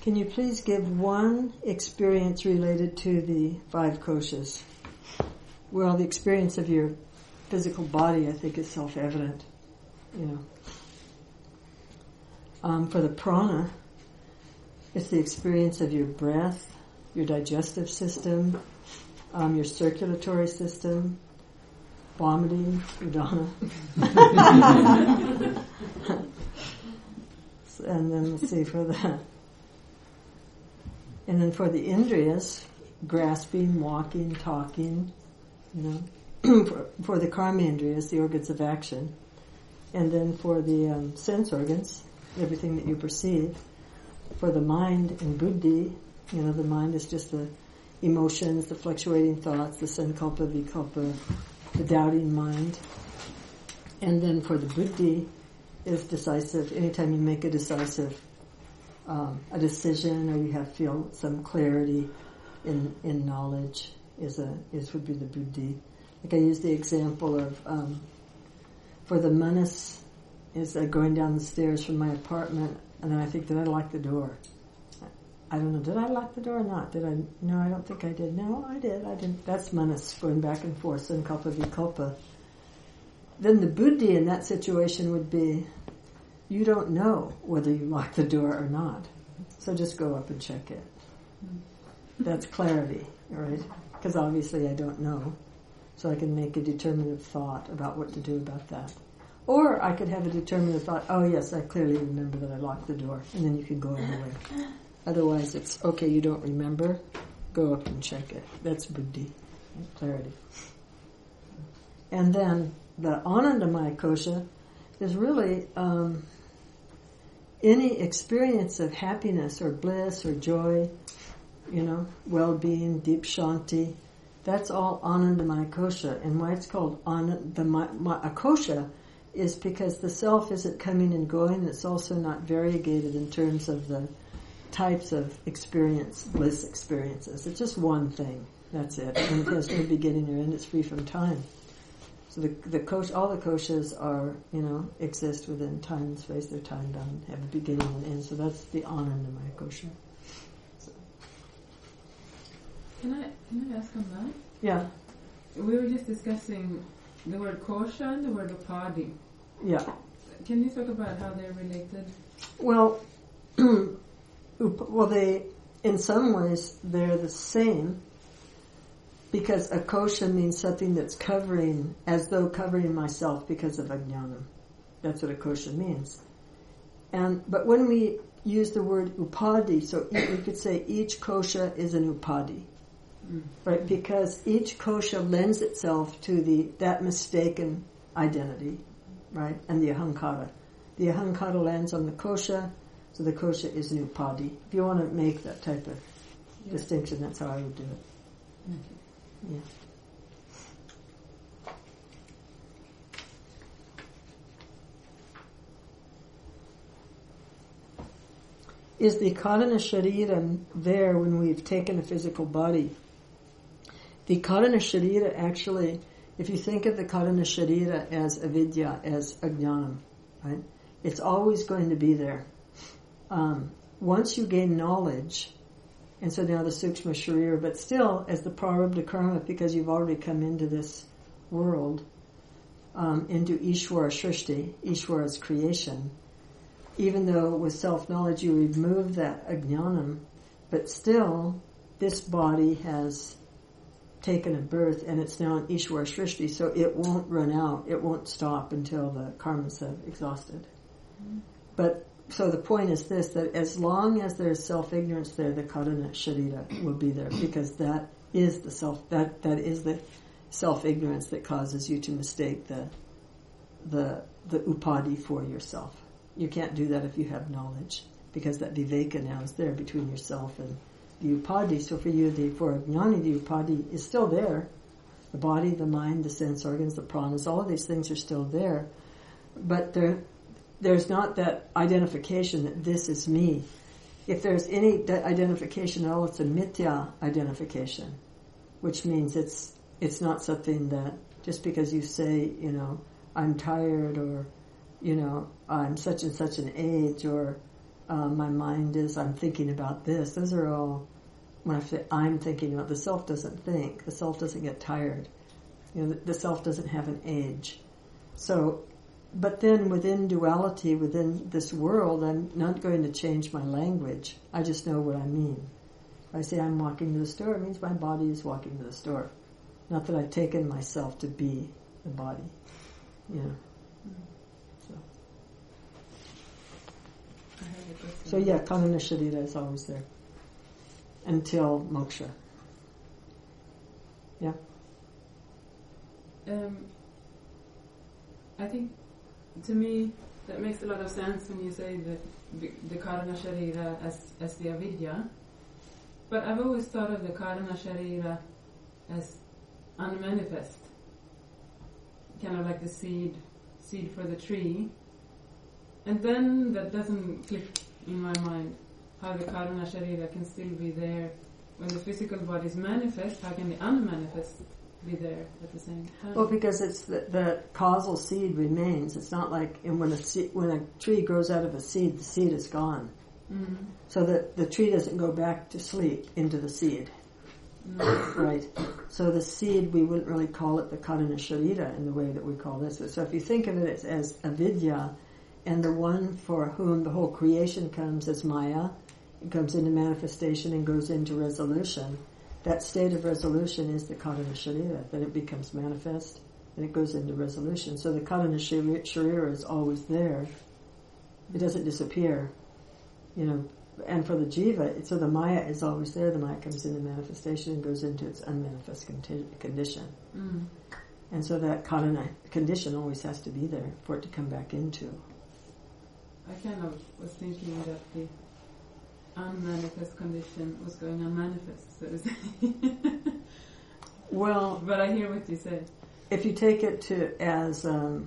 Can you please give one experience related to the 5 koshas? Well, the experience of your physical body, I think, is self-evident. For the prana, it's the experience of your breath, your digestive system, your circulatory system, vomiting, udana. And then let's see for that. And then for the indriyas, grasping, walking, talking, for the karma indriyas, the organs of action. And then for the sense organs, everything that you perceive. For the mind and buddhi, the mind is just the emotions, the fluctuating thoughts, the sankalpa, vikalpa, the doubting mind. And then for the buddhi is decisive. Anytime you make a decisive a decision, or you feel some clarity in knowledge, would be the buddhi. Like I used the example of for the manas is going down the stairs from my apartment, and then I think, did I lock the door? I don't know, did I lock the door or not? Did I? No, I don't think I did. No, I did. I didn't. That's manas, going back and forth, sankalpa, vikalpa. Then the buddhi in that situation would be, you don't know whether you locked the door or not. So just go up and check it. That's clarity, right? Because obviously I don't know. So I can make a determinative thought about what to do about that. Or I could have a determinative thought, oh yes, I clearly remember that I locked the door. And then you can go anyway. Otherwise it's, okay, you don't remember, go up and check it. That's buddhi, clarity. And then the Anandamaya kosha is really any experience of happiness or bliss or joy, well-being, deep shanti. That's all Anandamaya kosha. And why it's called Anandamaya kosha is because the self isn't coming and going. It's also not variegated in terms of the types of bliss experiences. It's just one thing. That's it. And it has no beginning or end. It's free from time. So the kosha, all the koshas are, exist within time and space. They're time bound, have a beginning and end. So that's the Anandamaya kosha. So. Can I ask on that? Yeah. We were just discussing the word kosha and the word upadhi. Yeah. Can you talk about how they're related? Well, they, in some ways, they're the same. Because a kosha means something that's covering, as though covering myself because of ajnana. That's what a kosha means. But when we use the word upadhi, so we could say each kosha is an upadhi. Right? Because each kosha lends itself to that mistaken identity, right? And the ahankara. The ahankara lands on the kosha, so the kosha is an upadhi. If you want to make that type of distinction, that's how I would do it. Okay. Yeah. Is the karana sharira there when we've taken a physical body? The karana sharira actually, if you think of the karana sharira as avidya, as ajnanam, right? It's always going to be there. Once you gain knowledge, and so now the sukshma sharira, but still as the prarabdha karma, because you've already come into this world, into Ishvara Shrishti, Ishvara's creation, even though with self-knowledge you remove that ajnanam, but still this body has taken a birth and it's now in Ishvara Shrishti, so it won't run out, it won't stop until the karmas have exhausted. But so the point is this, that as long as there's self-ignorance there, the karana sharira will be there, because that is the self-ignorance that causes you to mistake the upadhi for yourself. You can't do that if you have knowledge, because that viveka now is there between yourself and the upadhi. So for you, for jnani, the upadhi is still there. The body, the mind, the sense organs, the pranas, all of these things are still there. But there's not that identification that this is me. If there's any identification at all, it's a mithya identification, which means it's not something that just because you say, I'm tired, or I'm such and such an age, or my mind is, I'm thinking about this. Those are all, when I say I'm thinking about, the self doesn't think. The self doesn't get tired. The self doesn't have an age. So, but then within duality, within this world, I'm not going to change my language. I just know what I mean. If I say I'm walking to the store, it means my body is walking to the store. Not that I've taken myself to be the body. So yeah, Karana Sharira is always there. Until moksha. Yeah? I think, to me, that makes a lot of sense when you say that the Karana Sharira as the avidya. But I've always thought of the Karana Sharira as unmanifest. Kind of like the seed for the tree. And then that doesn't click in my mind. How the Karana Sharira can still be there when the physical body is manifest. How can the unmanifest be there at the same time? Well, because it's the causal seed remains. It's not like when a tree grows out of a seed, the seed is gone. Mm-hmm. So that the tree doesn't go back to sleep into the seed. Right. So the seed, we wouldn't really call it the Karana Sharira in the way that we call this. So if you think of it as avidya, and the one for whom the whole creation comes as Maya, it comes into manifestation and goes into resolution, that state of resolution is the Karana Sharira. Then it becomes manifest and it goes into resolution. So the Karana Sharira is always there. It doesn't disappear. And for the jiva, so the Maya is always there. The Maya comes into manifestation and goes into its unmanifest condition. Mm. And so that Karana condition always has to be there for it to come back into. I kind of was thinking that the unmanifest condition was going unmanifest, so to say. Well, but I hear what you say. If you take it as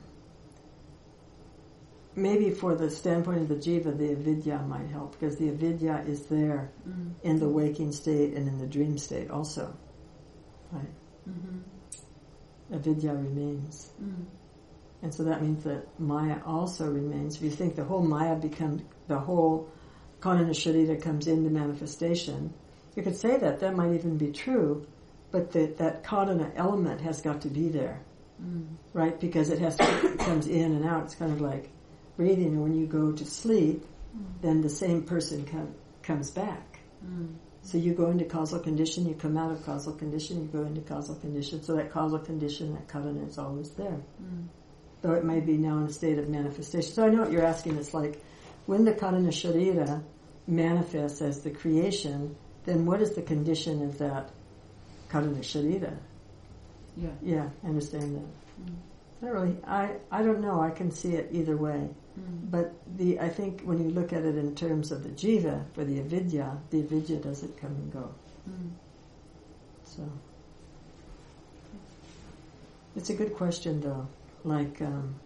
maybe for the standpoint of the jiva, the avidya might help, because the avidya is there in the waking state and in the dream state also, right? Mm-hmm. Avidya remains. Mm. And so that means that Maya also remains. If you think the whole Maya the whole Karana Sharira comes into manifestation, you could say that might even be true, but that Karana element has got to be there, right? Because it comes in and out. It's kind of like breathing, and when you go to sleep, then the same person comes back. So you go into causal condition, you come out of causal condition, you go into causal condition. So that causal condition, that Karana is always there. Though it may be now in a state of manifestation. So I know what you're asking. It's like, when the Karana Sharira manifests as the creation, then what is the condition of that Karana Sharira? Yeah, I understand that. Not really. I don't know. I can see it either way. But I think when you look at it in terms of the jiva, for the avidya doesn't come and go. So it's a good question, though. Like,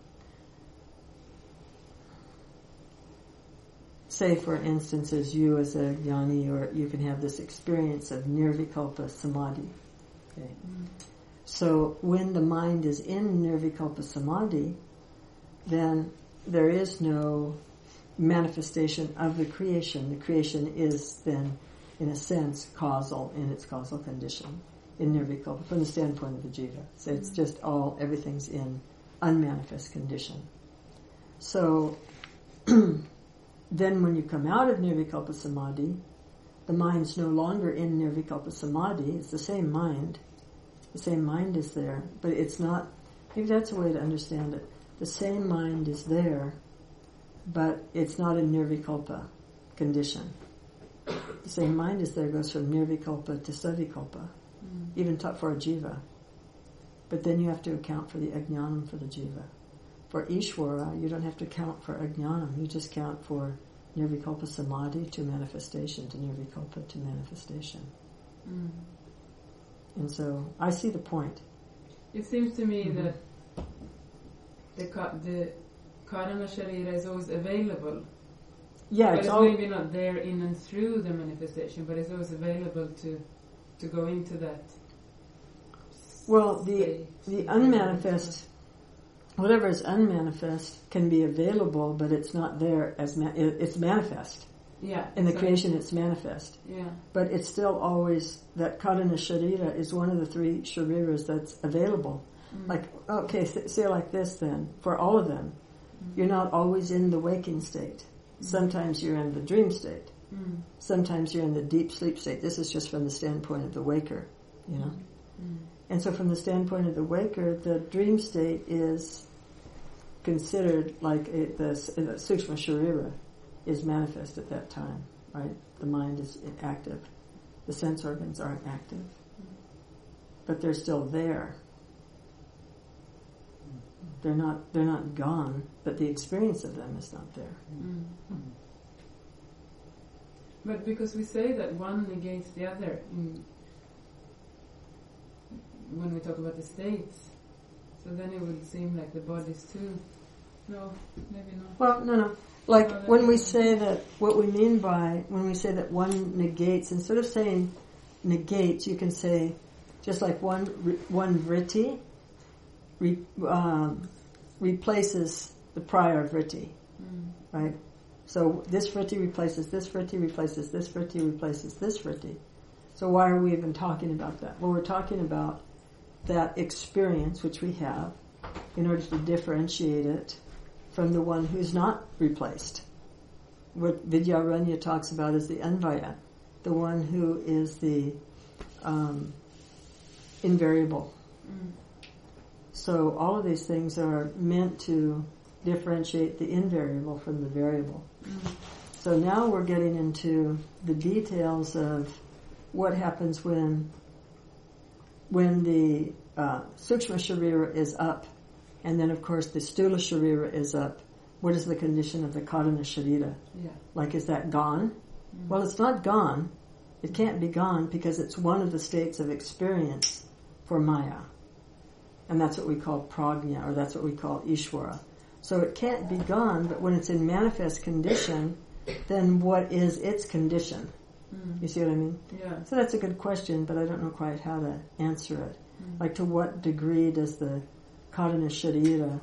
say for instance, as you as a jnani, or you can have this experience of nirvikalpa samadhi. Okay. So when the mind is in nirvikalpa samadhi, then there is no manifestation of the creation. The creation is then, in a sense, causal in its causal condition in nirvikalpa, from the standpoint of the jiva. So it's just everything's in unmanifest condition. So then when you come out of nirvikalpa samadhi, the mind's no longer in nirvikalpa samadhi. It's the same mind. The same mind is there, but it's not, maybe that's a way to understand it. The same mind is there, but it's not in nirvikalpa condition. The same mind is there, goes from nirvikalpa to savikalpa, even taught for a jiva. But then you have to account for the ajnanam for the jiva. For Ishvara, you don't have to count for ajnanam. You just count for nirvikalpa samadhi to manifestation, to nirvikalpa to manifestation. And so I see the point. It seems to me that the Karana Sharira is always available. Yeah, but it's maybe not there in and through the manifestation, but it's always available to go into that. Well, the unmanifest whatever is unmanifest can be available, but it's not there as it's manifest. Yeah. In the creation, it's manifest. Yeah. But it's still always that Karana Sharira is one of the three Shariras that's available. Like, okay, say like this then, for all of them, you're not always in the waking state. Sometimes you're in the dream state. Sometimes you're in the deep sleep state. This is just from the standpoint of the waker, you know. And so from the standpoint of the waker, the dream state is considered like the Sukshma Sharira is manifest at that time, right? The mind is active. The sense organs aren't active. But they're still there. They're not gone, but the experience of them is not there. But because we say that one negates the other when we talk about the states, so then it would seem like the bodies too. No, maybe not. Well, no. Like when we say that, what we mean by when we say that one negates, instead of saying negates, you can say just like one vritti replaces the prior vritti, right? So this vritti replaces this vritti, replaces this vritti, replaces this vritti. So why are we even talking about that? Well, we're talking about that experience which we have in order to differentiate it from the one who's not replaced. What Vidyaranya talks about is the Anvaya, the one who is the invariable. So all of these things are meant to differentiate the invariable from the variable. So now we're getting into the details of what happens when the Sukshma Sharira is up, and then of course the Stula Sharira is up. What is the condition of the Karana Sharira? Yeah. Like, is that gone? Well, it's not gone. It can't be gone because it's one of the states of experience for Maya. And that's what we call prajna, or that's what we call Ishvara. So it can't be gone, but when it's in manifest condition, then what is its condition? You see what I mean? Yeah. So that's a good question, but I don't know quite how to answer it. Like, to what degree does the Karana Sharira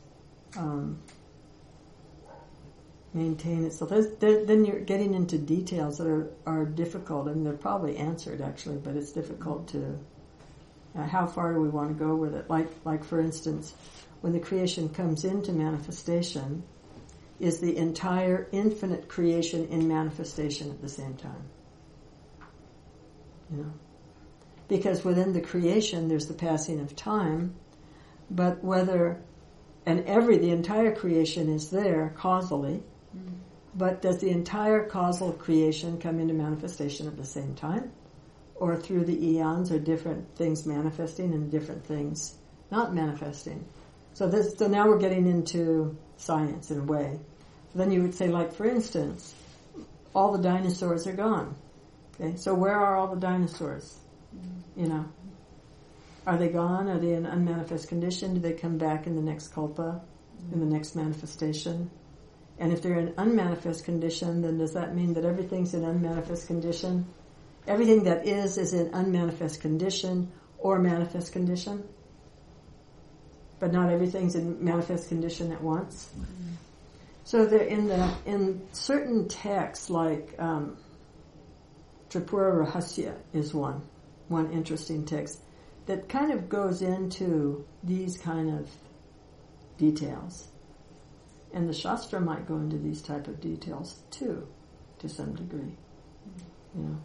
maintain itself? Then you're getting into details that are difficult, and they're probably answered actually, but it's difficult to... how far do we want to go with it? Like for instance, when the creation comes into manifestation, is the entire infinite creation in manifestation at the same time? You know? Because within the creation there's the passing of time, but the entire creation is there causally, but does the entire causal creation come into manifestation at the same time? Or through the eons are different things manifesting and different things not manifesting? So now we're getting into science in a way. So then you would say, like, for instance, all the dinosaurs are gone. Okay, so where are all the dinosaurs? You know, are they gone? Are they in unmanifest condition? Do they come back in the next kalpa, in the next manifestation? And if they're in unmanifest condition, then does that mean that everything's in unmanifest condition? Everything that is in unmanifest condition or manifest condition? But not everything's in manifest condition at once? So there, in certain texts, like Tripura Rahasya is one interesting text that kind of goes into these kind of details. And the Shastra might go into these type of details too, to some degree. You know.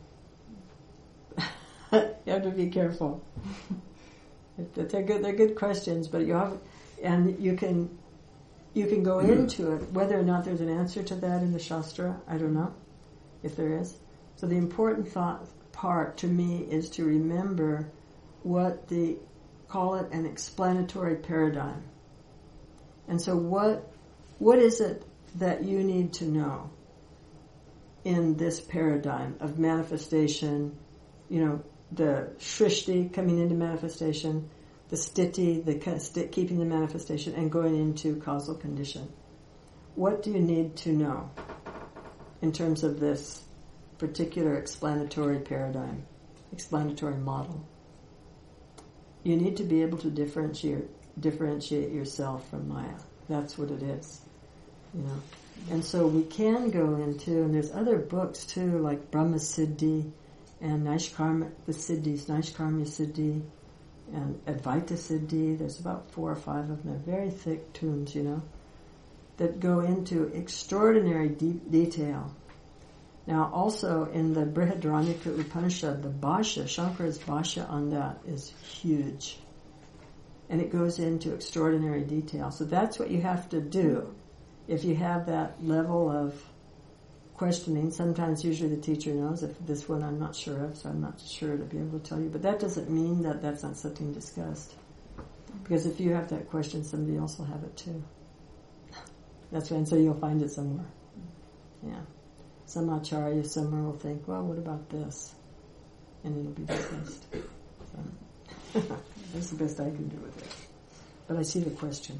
You have to be careful. They're good questions, but you can go into it. Whether or not there's an answer to that in the Shastra, I don't know if there is. So the important part to me is to remember what call it an explanatory paradigm. And so what is it that you need to know in this paradigm of manifestation? You know, the shrishti coming into manifestation, the sthiti, keeping the manifestation, and going into causal condition. What do you need to know in terms of this particular explanatory paradigm, explanatory model? You need to be able to differentiate differentiate yourself from Maya. That's what it is, you know. And so we can go into, and there's other books too, like Brahma Siddhi and Naishkarma, the Siddhis, Naishkarma Siddhi and Advaita Siddhi. There's about 4 or 5 of them. They're very thick tomes, you know, that go into extraordinary deep detail. Now also in the Brihadaranyaka Upanishad, the Bhashya, Shankara's Bhashya on that is huge. And it goes into extraordinary detail. So that's what you have to do. If you have that level of questioning, sometimes usually the teacher knows. If this one I'm not sure of, so I'm not sure to be able to tell you. But that doesn't mean that that's not something discussed. Because if you have that question, somebody else will have it too. That's right, and so you'll find it somewhere. Yeah. Some acharya somewhere will think, well, what about this? And it'll be discussed. So, that's the best I can do with it. But I see the question.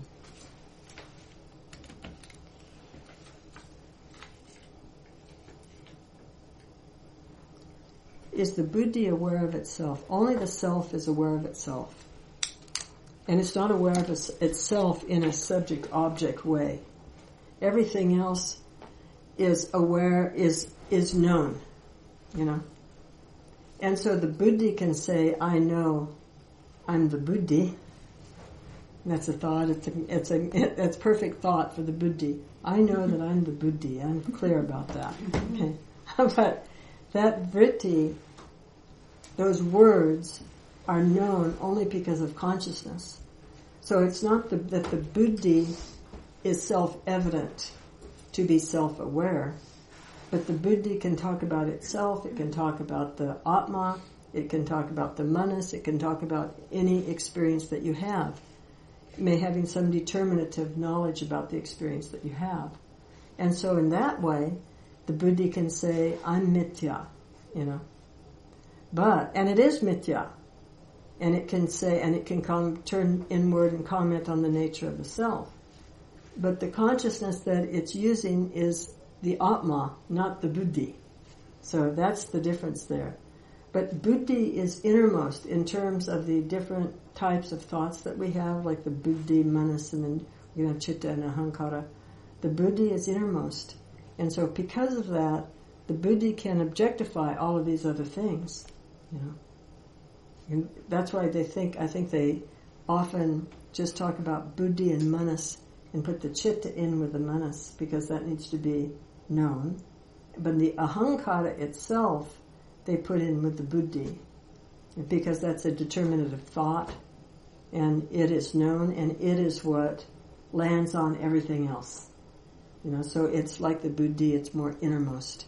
Is the buddhi aware of itself? Only the self is aware of itself. And it's not aware of itself in a subject-object way. Everything else is aware, is known, you know. And so the buddhi can say, I know I'm the buddhi. And that's a thought, it's perfect thought for the buddhi. I know that I'm the buddhi, I'm clear about that. Okay. But that vritti, those words, are known only because of consciousness. So it's not that the buddhi is self-evident to be self-aware, but the buddhi can talk about itself, it can talk about the atma, it can talk about the manas, it can talk about any experience that you have. It may having some determinative knowledge about the experience that you have. And so in that way, the buddhi can say, I'm mithya, you know. And it is mithya. And it can say, and it can turn inward and comment on the nature of the self. But the consciousness that it's using is the atma, not the buddhi. So that's the difference there. But buddhi is innermost in terms of the different types of thoughts that we have, like the buddhi, manas, and then we have chitta and ahankara. The buddhi is innermost. And so because of that, the buddhi can objectify all of these other things, you know. And that's why I think they often just talk about buddhi and manas and put the chitta in with the manas, because that needs to be known. But the ahankara itself, they put in with the buddhi, because that's a determinative thought, and it is known, and it is what lands on everything else. You know, so it's like the buddhi, it's more innermost.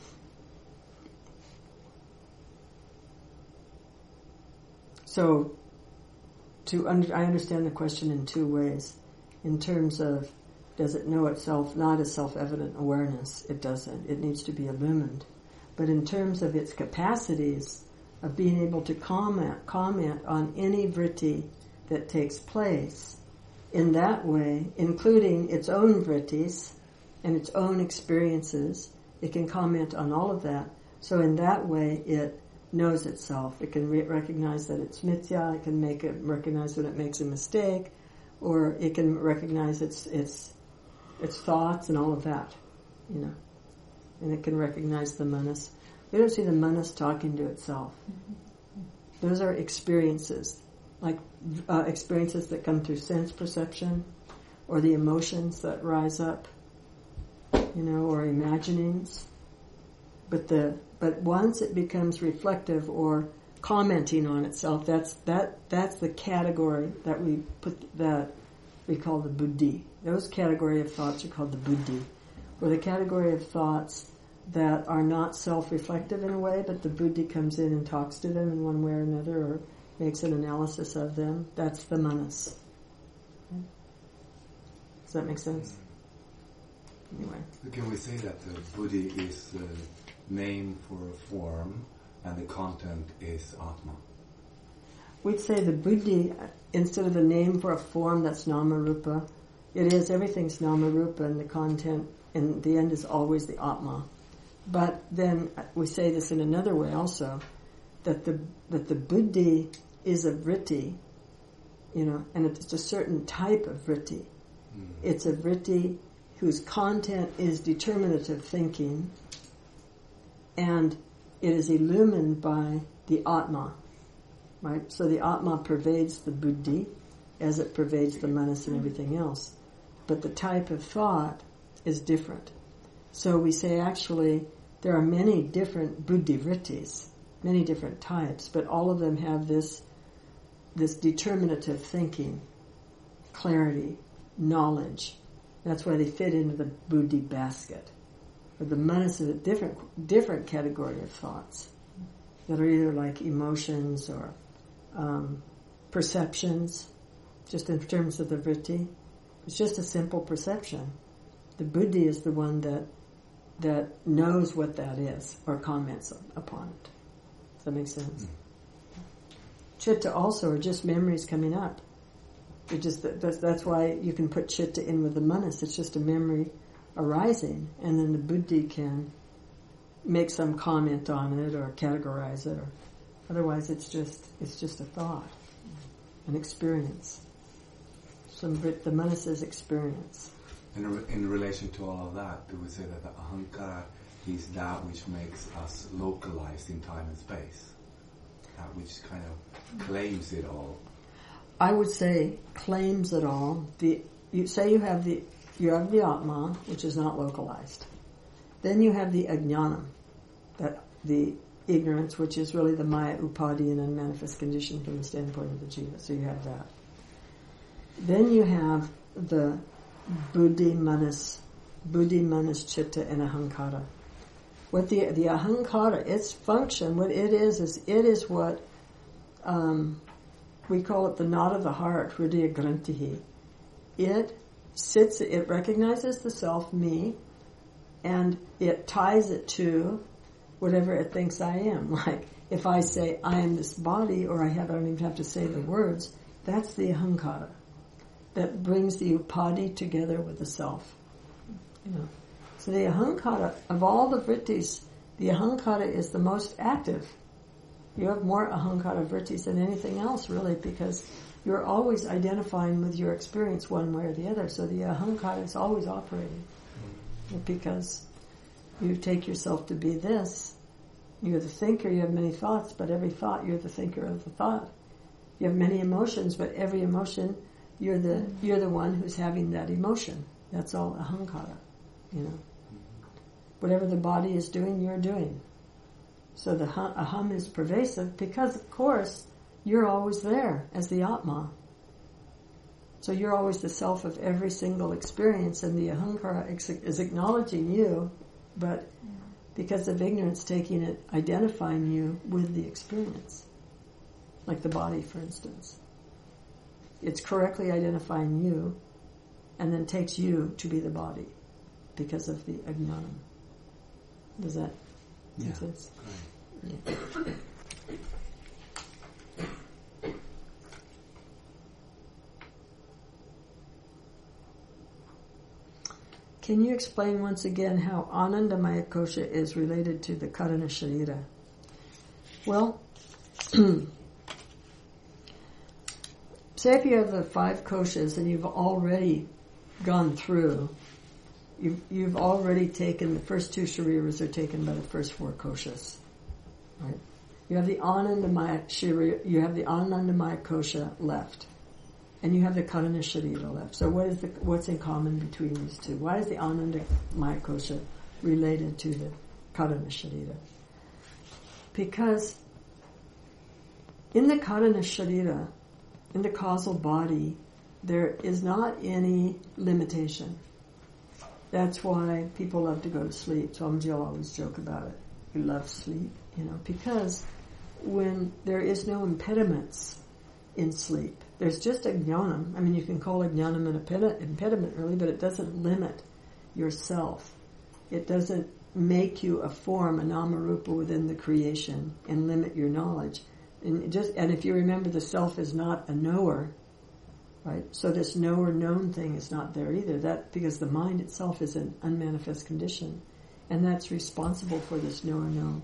So, I understand the question in 2 ways. In terms of, does it know itself not as self-evident awareness? It doesn't. It needs to be illumined. But in terms of its capacities of being able to comment on any vritti that takes place, in that way, including its own vrittis and its own experiences, it can comment on all of that. So in that way, it knows itself. It can recognize that it's mithya. It can recognize when it makes a mistake, or it can recognize its thoughts and all of that, you know. And it can recognize the manas. We don't see the manas talking to itself. Those are experiences, like experiences that come through sense perception, or the emotions that rise up, you know, or imaginings. But once it becomes reflective or commenting on itself, that's the category that we call the buddhi. Those category of thoughts are called the buddhi, or the category of thoughts that are not self-reflective in a way, but the buddhi comes in and talks to them in one way or another, or makes an analysis of them. That's the manas. Okay. Does that make sense? Anyway. Can we say that the buddhi is the name for a form and the content is atma? We'd say the buddhi, instead of a name for a form, that's nama-rupa. It is, everything's nama-rupa, and the content in the end is always the atma. But then we say this in another way also, that the buddhi is a vritti, and it's a certain type of vritti. It's a vritti whose content is determinative thinking, and it is illumined by the Atma, right? So the Atma pervades the buddhi as it pervades the manas and everything else. But the type of thought is different. So we say actually there are many different buddhi vrittis, many different types, but all of them have this determinative thinking, clarity, knowledge. That's why they fit into the buddhi basket. But the manas is a different category of thoughts that are either like emotions or perceptions, just in terms of the vritti. It's just a simple perception. The buddhi is the one that knows what that is or comments upon it. Does that make sense? Chitta also are just memories coming up. That's why you can put chitta in with the manas. It's just a memory arising, and then the buddhi can make some comment on it or categorize it, or otherwise it's just a thought, an experience. The manas is experience. In relation to all of that, do we say that the ahankara is that which makes us localized in time and space? That which kind of claims it all? I would say claims it all. You have the Atma, which is not localized. Then you have the Ajnanam, that the ignorance, which is really the Maya Upadi and unmanifest condition from the standpoint of the Jiva. So you have that. Then you have the Buddhi Manas, Chitta, and Ahankara. What the Ahankara, its function, what it is what we call it the knot of the heart, Hridaya Grantihi. It recognizes the self, me, and it ties it to whatever it thinks I am. Like, if I say, I am this body, or I don't even have to say the words, that's the Ahankara. That brings the upadi together with the self. So the Ahankara, of all the vrittis, the Ahankara is the most active. You have more Ahankara vrittis than anything else, really, because you're always identifying with your experience one way or the other. So the Ahankara is always operating. Because you take yourself to be this. You're the thinker, you have many thoughts, but every thought, you're the thinker of the thought. You have many emotions, but every emotion, you're the one who's having that emotion. That's all Ahankara. Whatever the body is doing, you're doing. So the aham is pervasive because, of course, you're always there as the Atma. So you're always the self of every single experience, and the Ahankara is acknowledging you, but because of ignorance, taking it, identifying you with the experience. Like the body, for instance. It's correctly identifying you, and then takes you to be the body because of the ajnanam. Does that make sense? Yeah. Can you explain once again how Anandamaya Kosha is related to the Karana Sharira? Well, say if you have the 5 koshas and you've already gone through, you've already taken, the first 2 shariras are taken by the first 4 koshas. Right? You have the Anandamaya Sharira, you have the Anandamaya Kosha left. And you have the Karana Sharira left. So what's in common between these two? Why is the Anandamaya Kosha related to the Karana Sharira? Because in the Karana Sharira, in the causal body, there is not any limitation. That's why people love to go to sleep. Swamiji will always joke about it. He loves sleep, because when there is no impediments in sleep, there's just ajnanam. I mean, you can call ajnanam an impediment really, but it doesn't limit yourself. It doesn't make you a form, a nama-rupa within the creation and limit your knowledge. And if you remember, the self is not a knower, right? So this knower-known thing is not there either. That because the mind itself is an unmanifest condition, and that's responsible for this knower-known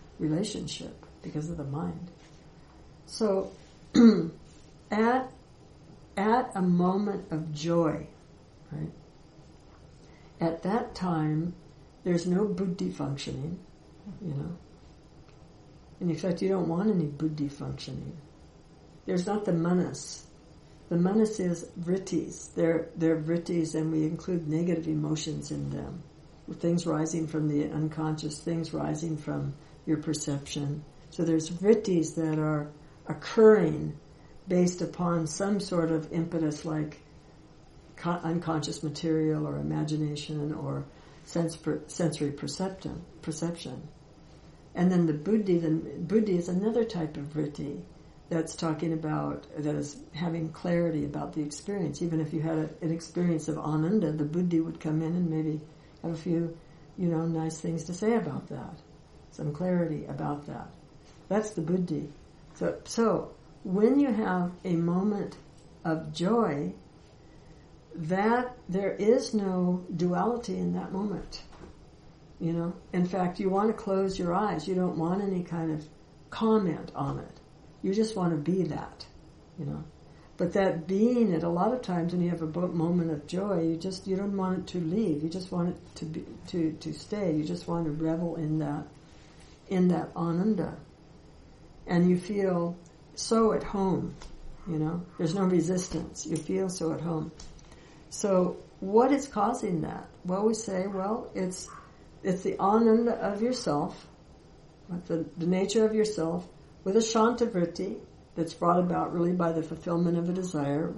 relationship because of the mind. So at at a moment of joy, right? At that time, there's no buddhi functioning, you know. And in fact, you don't want any buddhi functioning. There's not the manas. The manas is vrittis. They're vrittis, and we include negative emotions in them. Things rising from the unconscious, things rising from your perception. So there's vrittis that are occurring based upon some sort of impetus, like unconscious material or imagination or sensory perception. And then the buddhi is another type of vritti that's talking about, that is having clarity about the experience. Even if you had an experience of ananda, the buddhi would come in and maybe have a few, nice things to say about that. Some clarity about that. That's the buddhi. So when you have a moment of joy, that there is no duality in that moment. In fact, you want to close your eyes. You don't want any kind of comment on it. You just want to be that, But that being it, a lot of times when you have a moment of joy, you don't want it to leave. You just want it to be, to stay. You just want to revel in that ananda. And you feel so at home, There's no resistance. You feel so at home. So what is causing that? Well, we say, it's the ananda of yourself, the nature of yourself, with a shanta vritti that's brought about really by the fulfillment of a desire,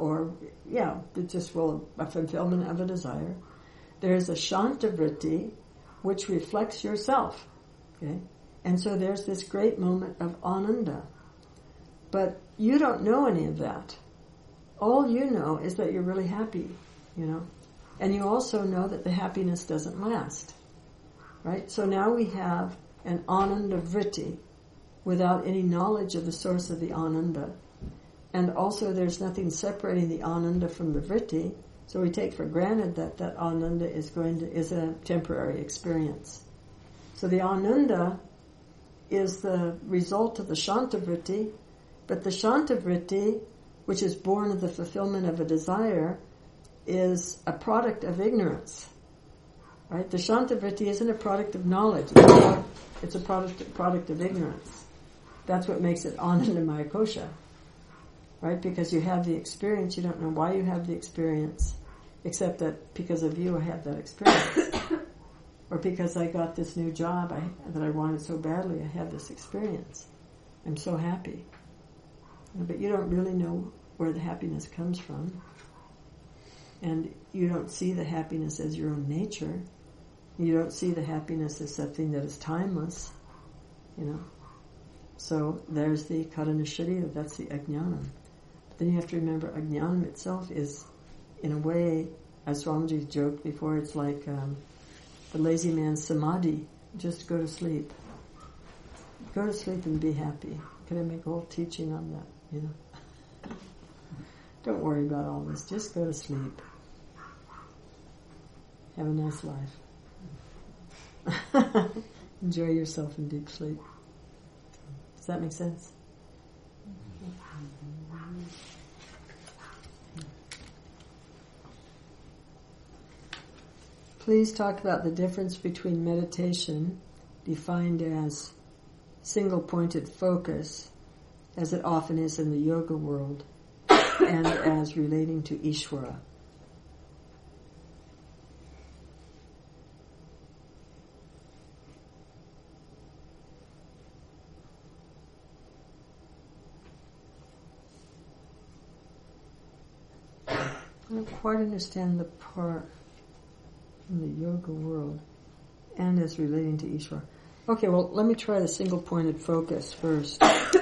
a fulfillment of a desire. There's a shanta vritti which reflects yourself, okay? And so there's this great moment of ananda. But you don't know any of that. All you know is that you're really happy, And you also know that the happiness doesn't last, right? So now we have an ananda vritti without any knowledge of the source of the ananda. And also there's nothing separating the ananda from the vritti, so we take for granted that ananda is a temporary experience. So the ananda is the result of the shanta vritti, but the shanta vritti, which is born of the fulfillment of a desire, is a product of ignorance. Right? The shanta vritti isn't a product of knowledge. It's a product of ignorance. That's what makes it anandamaya kosha. Right? Because you have the experience, you don't know why you have the experience, except that because of you I have that experience. Or because I got this new job that I wanted so badly, I had this experience. I'm so happy. But you don't really know where the happiness comes from. And you don't see the happiness as your own nature. You don't see the happiness as something that is timeless. So there's the karana sharira, that's the ajnanam. But then you have to remember ajnanam itself is, in a way, as Swamiji joked before, it's like the lazy man's samadhi. Just go to sleep. Go to sleep and be happy. Could I make a whole teaching on that, Don't worry about all this. Just go to sleep. Have a nice life. Enjoy yourself in deep sleep. Does that make sense? Please talk about the difference between meditation, defined as single-pointed focus, as it often is in the yoga world, and as relating to Ishvara. I don't quite understand the part in the yoga world and as relating to Ishvara. Okay, well, let me try the single-pointed focus first.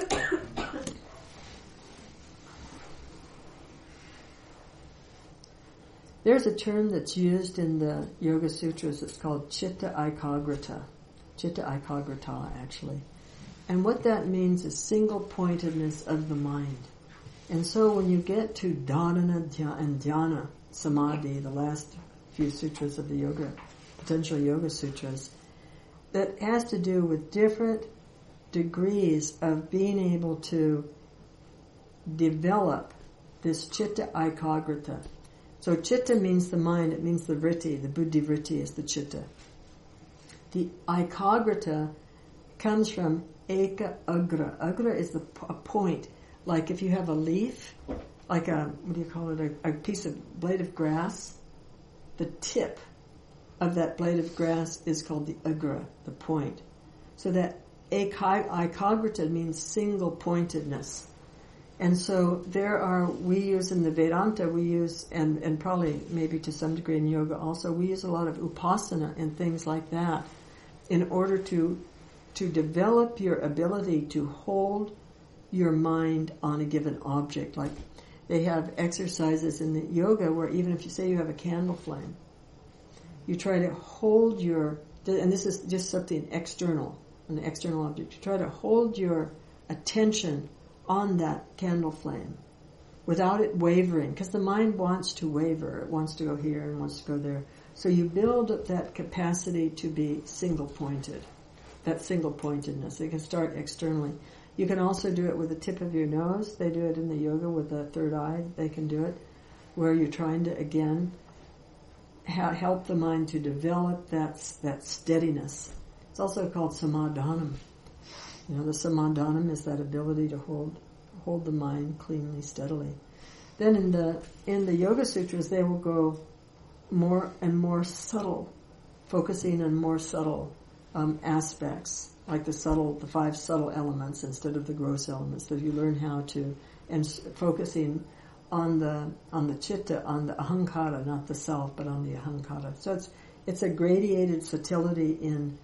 There's a term that's used in the Yoga Sutras. It's called Chitta Ekagrata. Chitta Ekagrata, actually. And what that means is single-pointedness of the mind. And so when you get to Dharana and Dhyana Samadhi, the last few sutras of the yoga, potential yoga sutras, that has to do with different degrees of being able to develop this chitta ekagrata. So chitta means the mind, it means the vritti, the buddhi vritti is the chitta. The ekagrata comes from eka agra. Agra is a point, like if you have a leaf, like a piece of blade of grass, the tip of that blade of grass is called the agra, the point. So that ekagrata means single pointedness. And so we use in the Vedanta, and probably maybe to some degree in yoga also, we use a lot of upasana and things like that in order to develop your ability to hold your mind on a given object. Like they have exercises in the yoga where even if you say you have a candle flame, you try to hold and this is just something external, an external object, you try to hold your attention on that candle flame without it wavering, because the mind wants to waver. It wants to go here and wants to go there. So you build up that capacity to be single-pointed, that single-pointedness. You can start externally. You can also do it with the tip of your nose. They do it in the yoga with the third eye. They can do it where you're trying to, again, help the mind to develop that steadiness. It's also called samadhanam. You know, the samadhanam is that ability to hold the mind cleanly, steadily. Then in the Yoga Sutras, they will go more and more subtle, focusing on more subtle aspects, like the 5 subtle elements instead of the gross elements. So you learn how to, and focusing on the chitta, on the ahankara, not the self, but on the ahankara. So it's a gradated subtlety in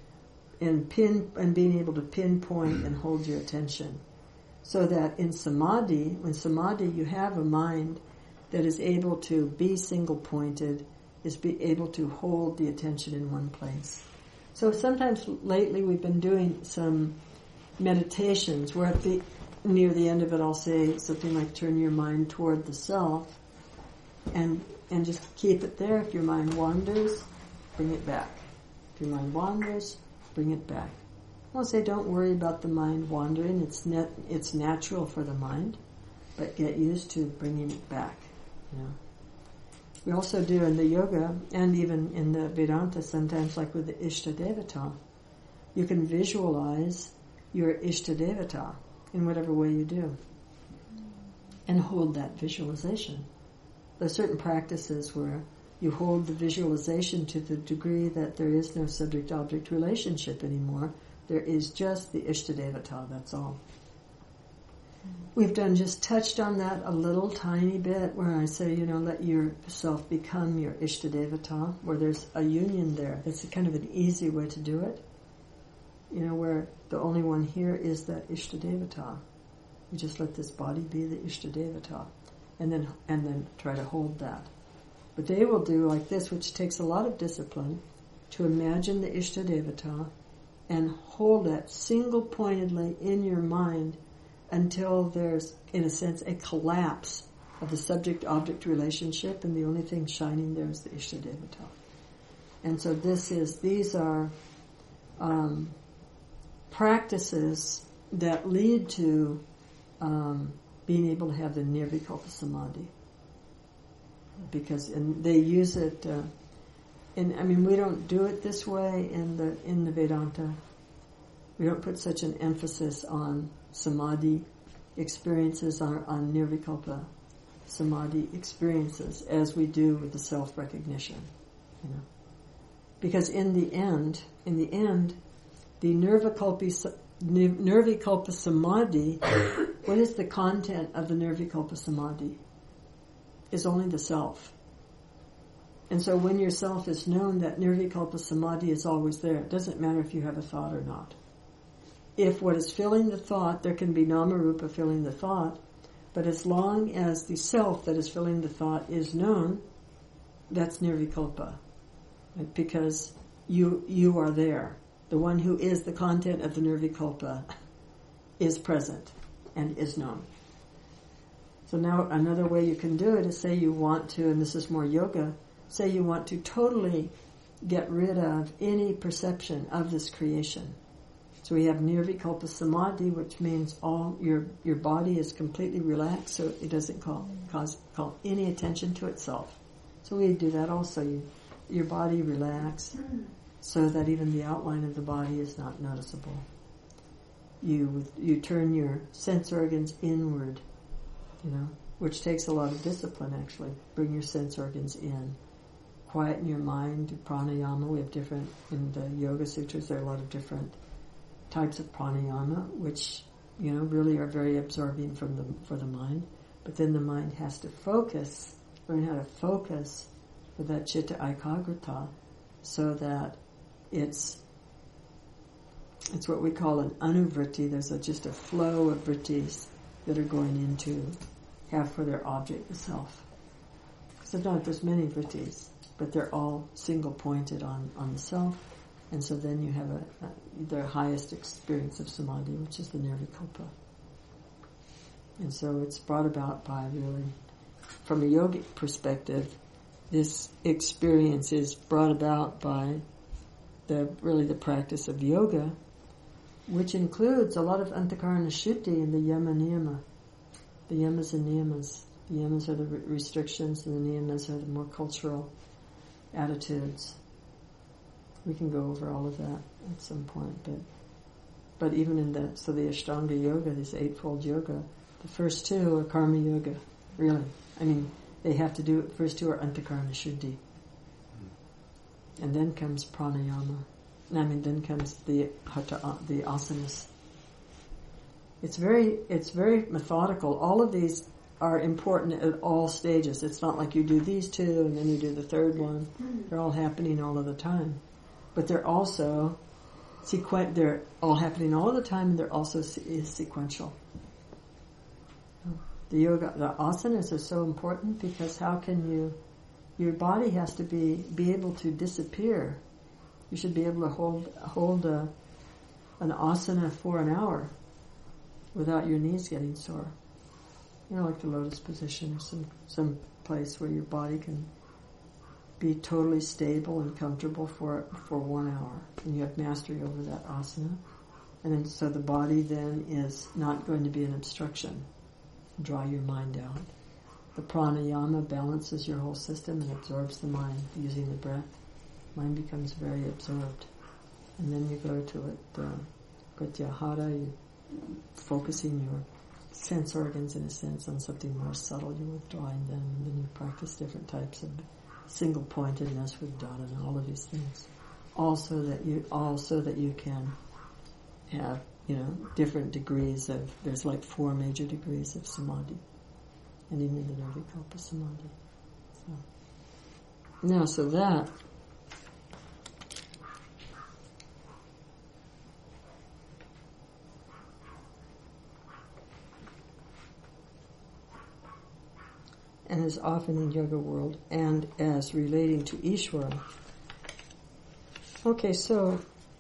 being able to pinpoint and hold your attention. So that in samadhi, you have a mind that is able to be single-pointed, is be able to hold the attention in one place. So sometimes lately we've been doing some meditations where near the end of it I'll say something like turn your mind toward the self and just keep it there. If your mind wanders, bring it back. If your mind wanders, bring it back. I'll say don't worry about the mind wandering. It's natural for the mind, but get used to bringing it back. You know. We also do in the yoga and even in the Vedanta sometimes, like with the Ishtadevata, you can visualize your Ishtadevata in whatever way you do and hold that visualization. There are certain practices where you hold the visualization to the degree that there is no subject-object relationship anymore. There is just the Ishtadevata, that's all. We've just touched on that a little tiny bit where I say, let yourself become your Ishtadevata, where there's a union there. That's kind of an easy way to do it. Where the only one here is that Ishtadevata. You just let this body be the Ishtadevata and then try to hold that. But they will do like this, which takes a lot of discipline, to imagine the Ishtadevata and hold it single-pointedly in your mind until there's, in a sense, a collapse of the subject-object relationship, and the only thing shining there is the Ishtadevata. And so these are practices that lead to being able to have the nirvikalpa samadhi. And they use it, we don't do it this way in the Vedanta. We don't put such an emphasis on samadhi experiences, on nirvikalpa samadhi experiences, as we do with the self-recognition. Because in the end, the nirvikalpa samadhi, what is the content of the nirvikalpa samadhi? Is only the self. And so when your self is known, that nirvikalpa samadhi is always there. It doesn't matter if you have a thought or not. If what is filling the thought, there can be nama-rupa filling the thought, but as long as the self that is filling the thought is known, that's nirvikalpa. Right? Because you are there. The one who is the content of the nirvikalpa is present and is known. So now another way you can do it is say you want to, and this is more yoga, say you want to totally get rid of any perception of this creation. So we have Nirvikalpa Samadhi, which means all your body is completely relaxed, so it doesn't call any attention to itself. So we do that also. Your body relax, so that even the outline of the body is not noticeable. You turn your sense organs inward, which takes a lot of discipline actually. Bring your sense organs in. Quieten your mind, do pranayama. We have different, in the Yoga Sutras, there are a lot of different types of pranayama, which, really are very absorbing for the mind. But then the mind has to focus, learn how to focus for that citta ekagrata, so that it's what we call an anuvriti. There's just a flow of vrittis that are going into have for their object the self. So there's many vrittis, but they're all single pointed on the self, and so then you have the highest experience of samadhi, which is the nirvikalpa. And so it's brought about by really, from a yogic perspective, this experience is brought about by the practice of yoga, which includes a lot of antakarana shuddhi in the yama niyama. The yamas and niyamas. The yamas are the restrictions, and the niyamas are the more cultural attitudes. We can go over all of that at some point, but even in the Ashtanga yoga, this eightfold yoga, the first two are karma yoga, really. I mean, they have to do it. First two are antakarana shuddhi. And then comes pranayama. Then comes the asanas. It's very methodical. All of these are important at all stages. It's not like you do these two and then you do the third one. They're all happening all of the time. But they're also they're all happening all of the time, and they're also sequential. The asanas are so important because how can your body has to be able to disappear. You should be able to hold an asana for an hour without your knees getting sore. Like the lotus position, some place where your body can be totally stable and comfortable for 1 hour, and you have mastery over that asana, and then so the body then is not going to be an obstruction. Draw your mind out. The pranayama balances your whole system and absorbs the mind using the breath. Mind becomes very absorbed, and then you go to it, pratyahara, you focusing your sense organs in a sense on something more subtle. You're withdrawing them, and then you practice different types of single pointedness with dharana, all of these things. Also that you can have, different degrees of, there's like 4 major degrees of samadhi, and even the nirvikalpa samadhi. So that and is often in yoga world and as relating to Ishvara. Okay, so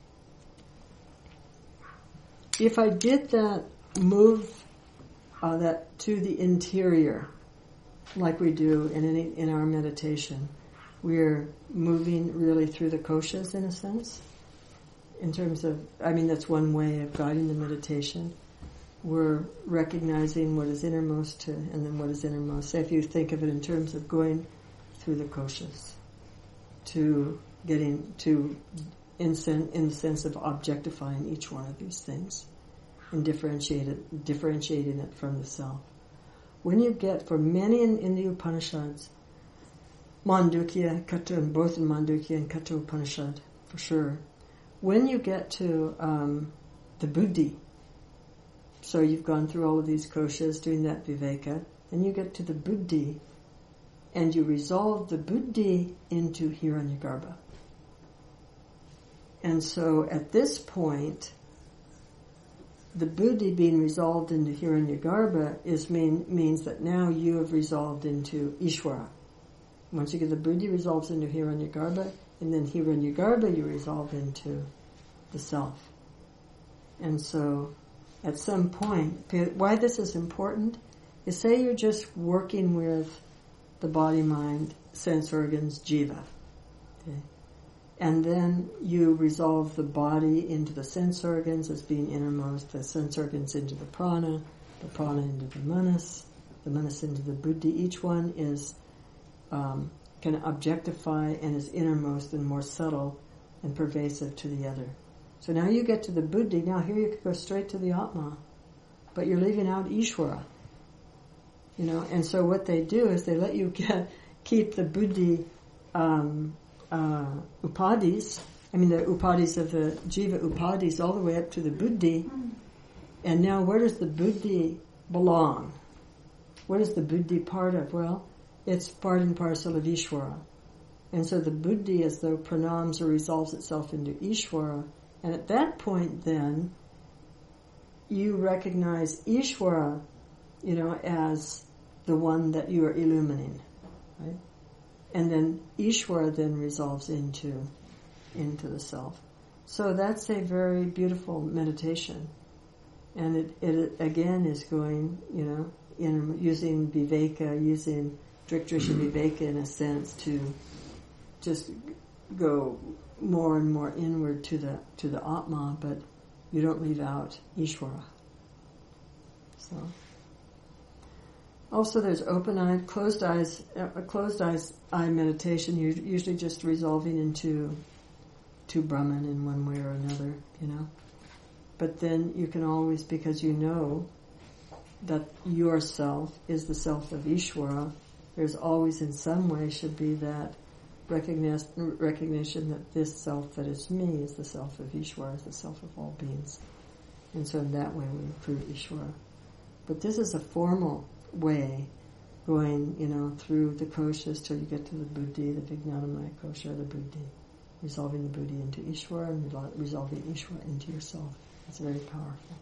if I did that move that to the interior, like we do in our meditation, we're moving really through the koshas in a sense. In terms of, that's one way of guiding the meditation. We're recognizing what is innermost and then what is innermost. So if you think of it in terms of going through the koshas to getting to, in the sense of objectifying each one of these things and differentiating it from the self. When you get, for many in the Upanishads, Mandukya, Katha, both in Mandukya and Katha Upanishad, for sure, when you get to the buddhi, so you've gone through all of these koshas, doing that viveka, and you get to the buddhi, and you resolve the buddhi into Hiranyagarbha. And so at this point, the buddhi being resolved into Hiranyagarbha means that now you have resolved into Ishvara. Once you get the buddhi resolves into Hiranyagarbha, and then Hiranyagarbha you resolve into the self. And so at some point, why this is important is, say you're just working with the body, mind, sense organs, jiva. Okay? And then you resolve the body into the sense organs as being innermost, the sense organs into the prana into the manas into the buddhi. Each one is can objectify and is innermost and more subtle and pervasive to the other. So now you get to the buddhi. Now here you could go straight to the atma, but you're leaving out Ishvara. You know, and so what they do is they let you keep the buddhi upadhis. I mean, the upadhis of the jiva upadhis all the way up to the buddhi. And now where does the buddhi belong? What is the buddhi part of? Well, it's part and parcel of Ishvara. And so the buddhi as though pranams or resolves itself into Ishvara. And at that point then, you recognize Ishvara, you know, as the one that you are illumining, right? And then Ishvara then resolves into the self. So that's a very beautiful meditation. And it again is going, you know, in using viveka, using Drikdrisha viveka in a sense to just go more and more inward to the Atma, but you don't leave out Ishvara. So also there's open-eyed, closed eyes eye meditation. You're usually just resolving into Brahman in one way or another, you know. But then you can always, because you know that yourself is the self of Ishvara, there's always in some way should be that recognition that this self that is me is the self of Ishvara, is the self of all beings. And so in that way we improve Ishvara. But this is a formal way going, you know, through the koshas till you get to the buddhi, the vijnanamaya kosha, the buddhi. Resolving the buddhi into Ishvara and resolving Ishvara into yourself. It's very powerful.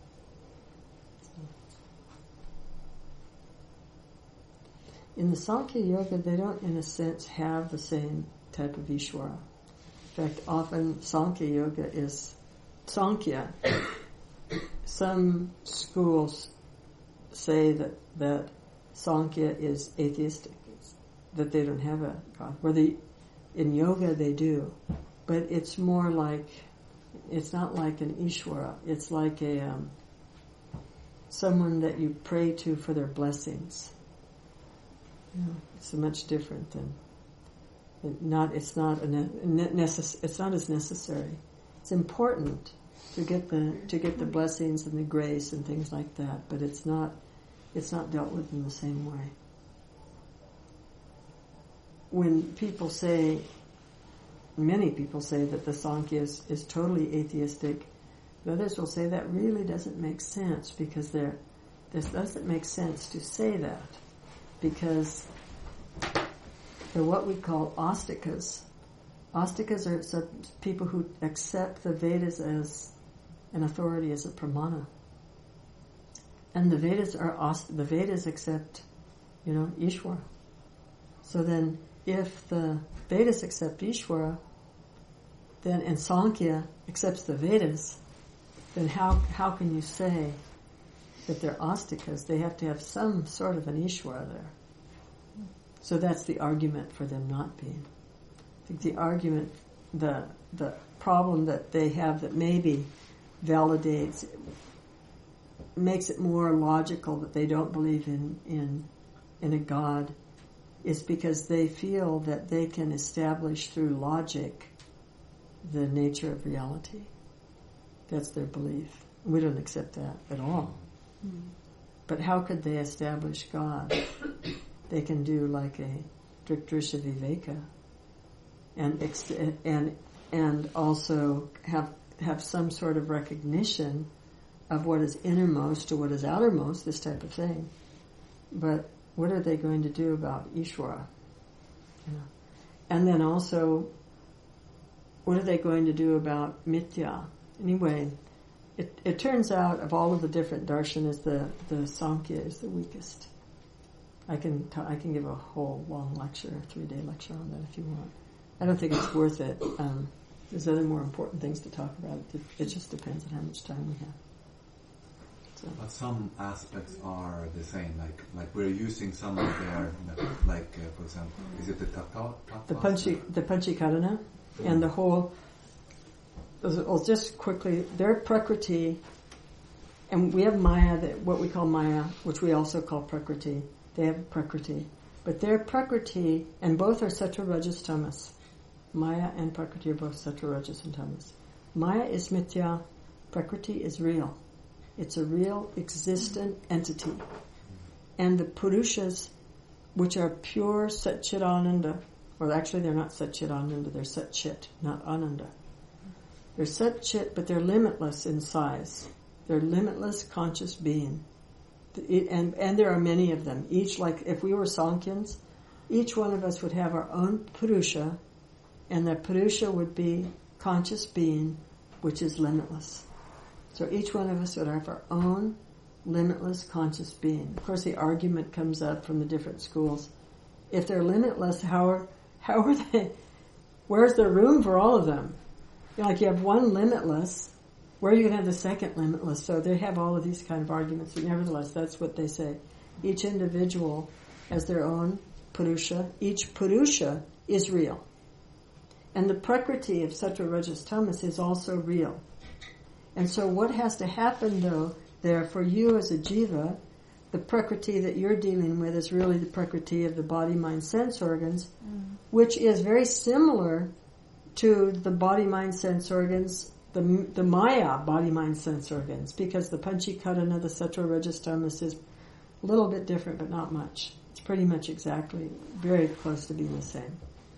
In the Sankhya Yoga, they don't, in a sense, have the same type of Ishvara. In fact, often Sankhya Yoga is Sankhya. Some schools say that Sankhya is atheistic, that they don't have a God. In yoga they do, but it's more like, it's not like an Ishvara. It's like a someone that you pray to for their blessings. You know, it's much different than it's not as necessary. It's important to get the blessings and the grace and things like that, but it's not dealt with in the same way. When people say, many people say that the Sankhya is totally atheistic, others will say that really doesn't make sense, because this doesn't make sense to say that, because they're what we call astikas. Astikas are people who accept the Vedas as an authority, as a pramana. And the Vedas accept, you know, Ishvara. So then, if the Vedas accept Ishvara, then and Sankhya accepts the Vedas, then how can you say that they're astikas? They have to have some sort of an Ishvara there. So that's the argument for them not being. I think the argument, the problem that they have that maybe validates, makes it more logical that they don't believe in a God, is because they feel that they can establish through logic the nature of reality. That's their belief. We don't accept that at all. But how could they establish God? They can do like a Drikdrisha viveka, and also have some sort of recognition of what is innermost to what is outermost, this type of thing. But what are they going to do about Ishvara? You know? And then also, what are they going to do about Mithya? Anyway, it turns out of all of the different darshanas, the Sankhya is the weakest. I can give a whole long lecture, a 3-day lecture on that if you want. I don't think it's worth it. There's other more important things to talk about. It just depends on how much time we have. So. But some aspects are the same. Like we're using some of their, for example, is it the tata? The Panchikarana? And the whole, well, just quickly, their Prakriti, and we have Maya, what we call Maya, which we also call Prakriti. They have Prakriti. But their Prakriti, and both are Sattva, Rajas, Tamas. Maya and Prakriti are both Sattva, Rajas, and Tamas. Maya is Mithya, Prakriti is real. It's a real existent entity. And the Purushas, which are pure Satchidananda, or actually they're not Satchidananda, they're Satchit, not Ananda. They're Satchit, but they're limitless in size. They're limitless conscious being. And there are many of them. Each, like if we were Sankhyains, each one of us would have our own Purusha, and that Purusha would be conscious being, which is limitless. So each one of us would have our own limitless conscious being. Of course, the argument comes up from the different schools. If they're limitless, how are they? Where's there room for all of them? You know, like you have one limitless, where are you going to have the second limitless? So they have all of these kind of arguments, but nevertheless, that's what they say. Each individual has their own Purusha. Each Purusha is real. And the Prakriti of Sattva, Rajas, Tamas is also real. And so what has to happen, though, there for you as a jiva, the Prakriti that you're dealing with is really the Prakriti of the body, mind, sense organs, which is very similar to the body, mind, sense organs, the Maya body, mind, sense organs, because the Panchikarana, the Sattva, Rajas, Tamas is a little bit different, but not much. It's pretty much exactly, very close to being the same.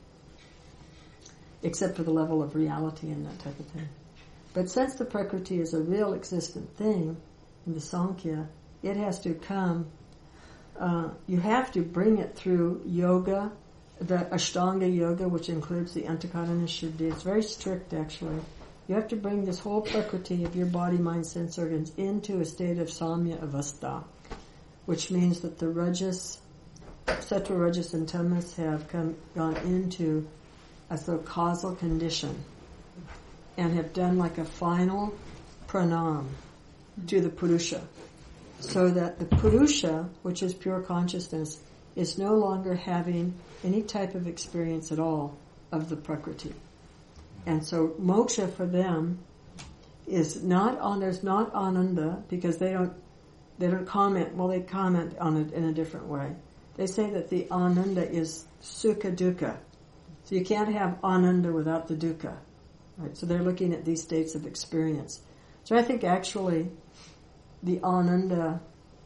Except for the level of reality and that type of thing. But since the Prakriti is a real existent thing in the Sankhya, it has to come, you have to bring it through yoga, the Ashtanga yoga, which includes the Antakarana Shuddhi. It's very strict, actually. You have to bring this whole Prakriti of your body, mind, sense organs into a state of Samya Avastha, which means that the Rajas, Sattva, Rajas, and Tamas have gone into a sort of causal condition and have done like a final pranam to the Purusha, so that the Purusha, which is pure consciousness, is no longer having any type of experience at all of the Prakriti. And so moksha for them is not on, there's not ananda, because they don't comment, well they comment on it in a different way. They say that the ananda is sukha dukkha. So you can't have ananda without the dukkha. Right? So they're looking at these states of experience. So I think actually the ananda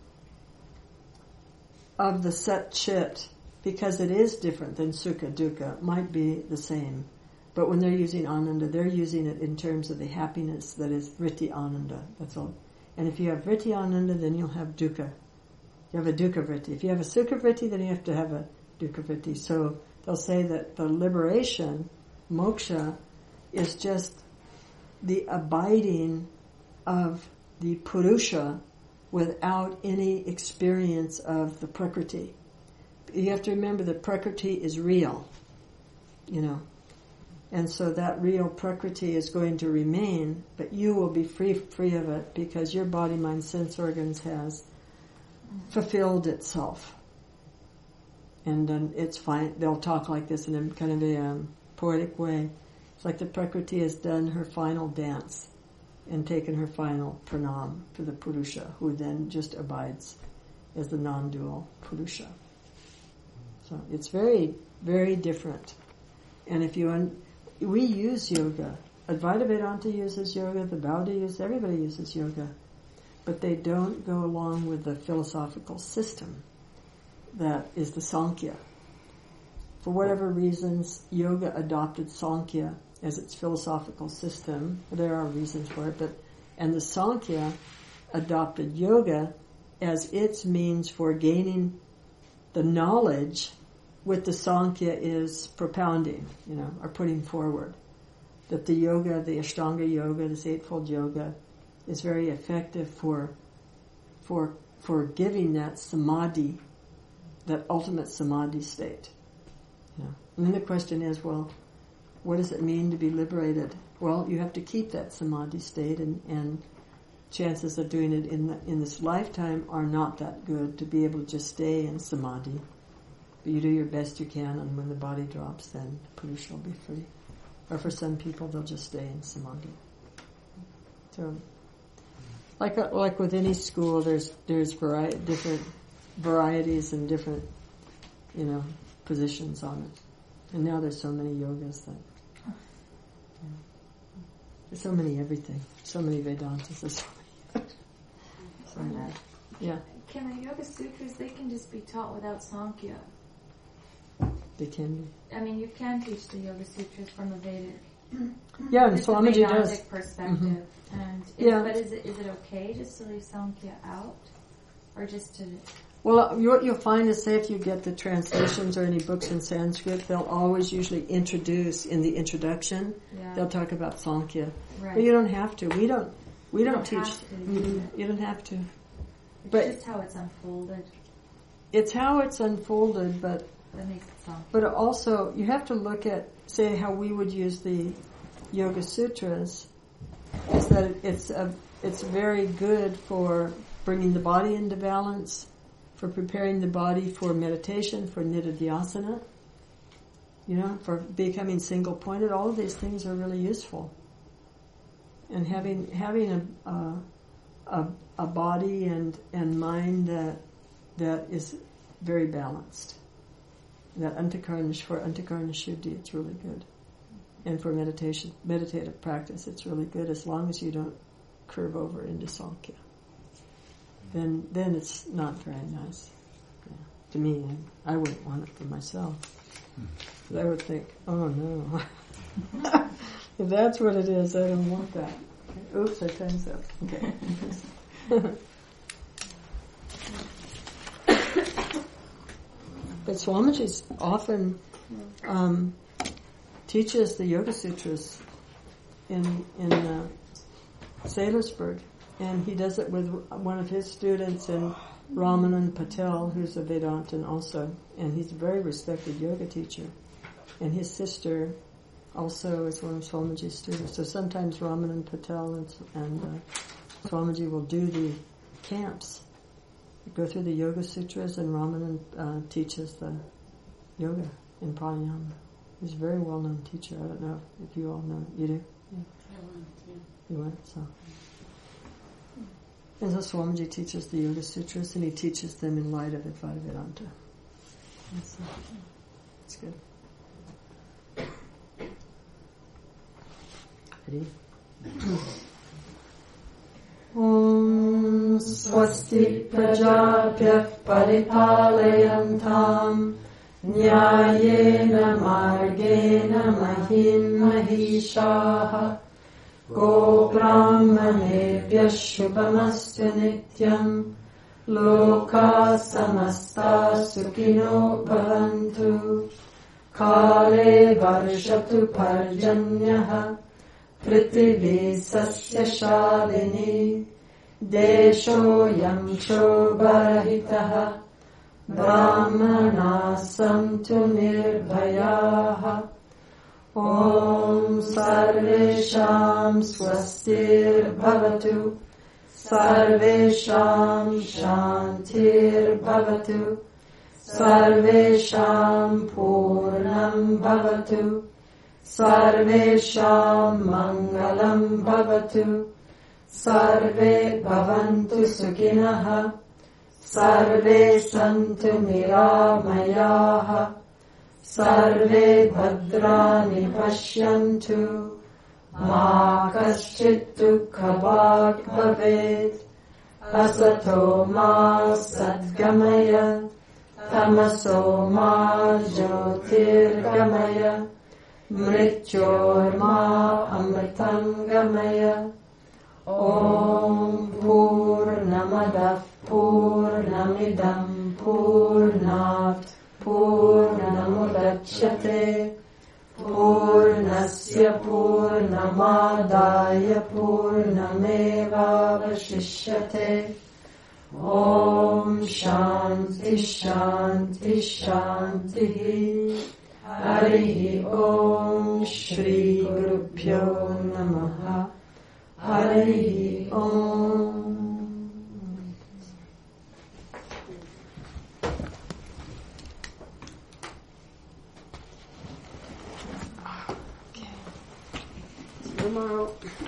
of the Sat Chit, because it is different than sukha dukkha, might be the same. But when they're using ananda, they're using it in terms of the happiness that is vritti ananda. That's all. And if you have vritti ananda, then you'll have dukkha. You have a dukkha vritti. If you have a sukha vritti, then you have to have a dukkha vritti. So they'll say that the liberation, moksha, is just the abiding of the Purusha without any experience of the Prakriti. You have to remember that Prakriti is real, you know. And so that real Prakriti is going to remain, but you will be free of it because your body, mind, sense organs has fulfilled itself. And then it's fine. They'll talk like this in a kind of a poetic way. It's like the Prakriti has done her final dance and taken her final pranam to the Purusha, who then just abides as the non-dual Purusha. So it's very, very different. And if we use yoga. Advaita Vedanta uses yoga, the Bauta uses, everybody uses yoga. But they don't go along with the philosophical system that is the Sankhya. For whatever reasons, yoga adopted Sankhya as its philosophical system. There are reasons for it, and the Sankhya adopted yoga as its means for gaining the knowledge what the Sankhya is propounding, or putting forward. That the yoga, the Ashtanga yoga, this Eightfold Yoga, is very effective for giving that samadhi, that ultimate samadhi state. And then the question is, well, what does it mean to be liberated? Well, you have to keep that samadhi state, and chances of doing it in this lifetime are not that good to be able to just stay in samadhi. But you do your best you can, and when the body drops, then Purusha will be free. Or for some people, they'll just stay in samadhi. So, like with any school, there's different varieties and different, positions on it. And now there's so many yogas that, there's so many everything, so many Vedantas, there's so many. Yeah. Can the Yoga Sutras, they can just be taught without Sankhya? They can be. I mean, you can teach the Yoga Sutras from a Vedic, Yeah, and Swamiji does. Vedantic perspective. And but is it okay just to leave Sankhya out, or just to? Well, what you'll find is, say, if you get the translations or any books in Sanskrit, they'll always usually introduce in the introduction. Yeah. They'll talk about Sankhya, Right. but you don't have to. We don't teach. Have to. You don't have to. It's But just how it's unfolded it's how it's unfolded, but that makes it Sankhya. But also, you have to look at, say, how we would use the Yoga Sutras, is that it's very good for bringing the body into balance, for preparing the body for meditation, for nididhyasana, for becoming single-pointed. All of these things are really useful. And having a body and mind that is very balanced. That for Antakarna Shuddhi, it's really good. And for meditative practice, it's really good as long as you don't curve over into Sankhya. Then it's not very nice. Yeah. To me, I wouldn't want it for myself. I would think, oh no. If that's what it is, I don't want that. Oops, I time's up. Okay. But Swamiji's often teaches the Yoga Sutras in Sailorsburg, and he does it with one of his students, and Ramanand Patel, who's a Vedantin also, and he's a very respected yoga teacher. And his sister also is one of Swamiji's students. So sometimes Ramanand Patel and Swamiji will do the camps. Go through the Yoga Sutras, and Ramanand teaches the yoga in pranayama. He's a very well-known teacher. I don't know if you all know. You do? Yeah. I went, yeah. You went, so. And so Swamiji teaches the Yoga Sutras, and he teaches them in light of Advaita Vedanta. It's good. Ready? Om Swasti Prajabhyah Paripalayantam Nyayena Margena Mahim Mahishaha Go Brahmanebhyah Shubhamastu Nityam Loka Samasta Sukhino Bhavantu Kale Varshatu Parjanyaha Prithvi Sasya Shalini Desho Yam Shobharahitaha Brahmana Santu Nirbhayaha Om Sarvesham Swastir Bhavatu Sarvesham Shantir Bhavatu Sarvesham Purnam Bhavatu Sarvesham Mangalam Bhavatu Sarve Bhavantu Sukhinaha Sarve Santu Niramayaha Sarve Bhadrani Pashyantu Ma Kaschit Dukkha Bhag Bhaved Asato Ma Sadgamaya Tamaso Ma Jyotirgamaya Mrityorma Amritangamaya Om Purnamadav Purnamidam Purnat Purnamudachyate Purnasya Purnamadaya Purnameva Vashishyate Om Shanti Shanti Shanti Hari Om Shri Gurubhyo Namaha Hari Om. Okay. tomorrow.